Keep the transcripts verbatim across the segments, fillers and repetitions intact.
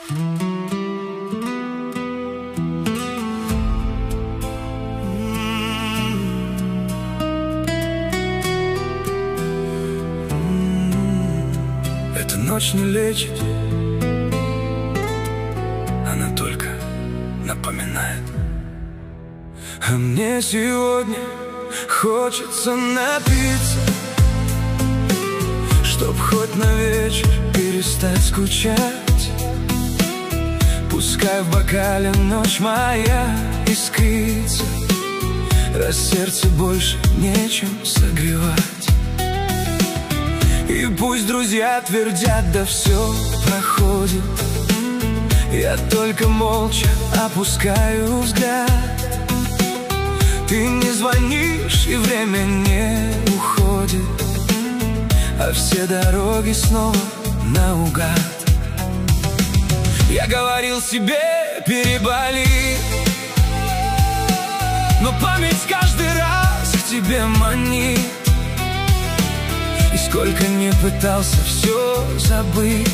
Эта ночь не лечит, она только напоминает. А мне сегодня хочется напиться, чтоб хоть на вечер перестать скучать. Пускай в бокале ночь моя искрится, раз сердце больше нечем согревать. И пусть друзья твердят, да все проходит, я только молча опускаю взгляд. Ты не звонишь, и время не уходит, а все дороги снова наугад. Я говорил себе, переболи, но память каждый раз к тебе манит. И сколько не пытался все забыть,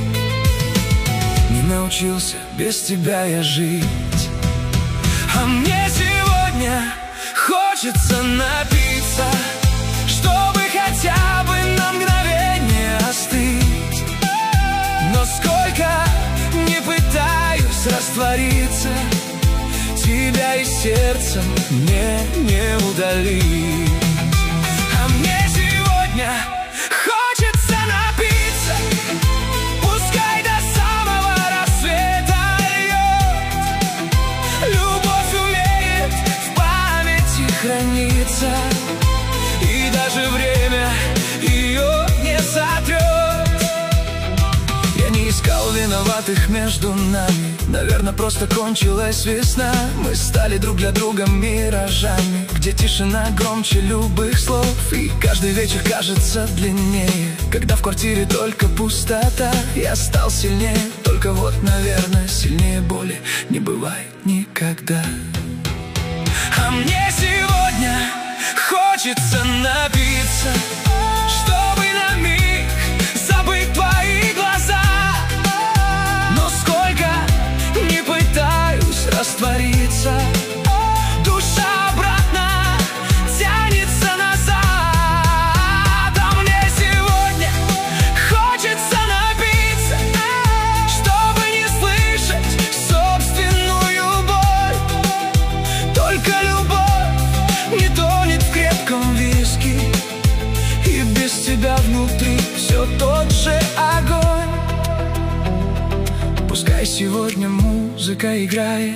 не научился без тебя я жить. А мне сегодня хочется напиться, чтобы хотя бы на мгновение остыть. Но сколько не пытаюсь раствориться, тебя из сердца мне не удалить. А мне сегодня хочется напиться, пускай до самого рассвета льет. Любовь умеет в памяти храниться, и даже время ее не сотрет. Я не искал виноватых между нами, наверное, просто кончилась весна. Мы стали друг для друга миражами, где тишина громче любых слов. И каждый вечер кажется длиннее, когда в квартире только пустота. Я стал сильнее, только вот, наверное, сильнее боли не бывает никогда. А мне сегодня хочется напиться, чтобы на миг забыть твои глаза. Но сколько не пытаюсь раствориться, душа обратно тянется назад. А мне сегодня хочется напиться, чтобы не слышать собственную боль. Только любовь не тонет в крепком виске, и без тебя внутри все тот же огонь. Пускай сегодня музыка играет,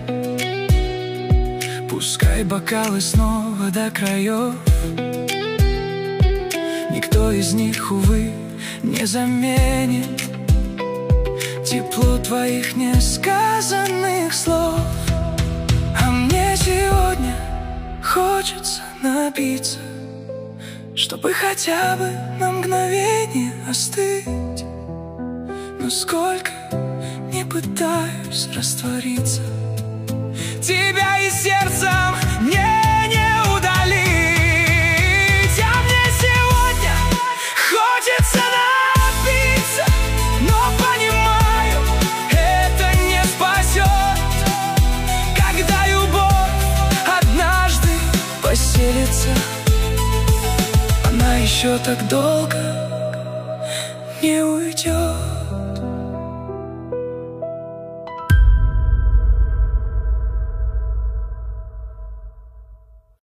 пускай бокалы снова до краев. Никто из них, увы, не заменит тепло твоих несказанных слов. А мне сегодня хочется напиться, чтобы хотя бы на мгновение остыть. Но сколько не пытаюсь раствориться, тебя и сердцем мне не удалить. А мне сегодня хочется напиться, но понимаю, это не спасет. Когда любовь однажды поселится, она еще так долго не уйдет.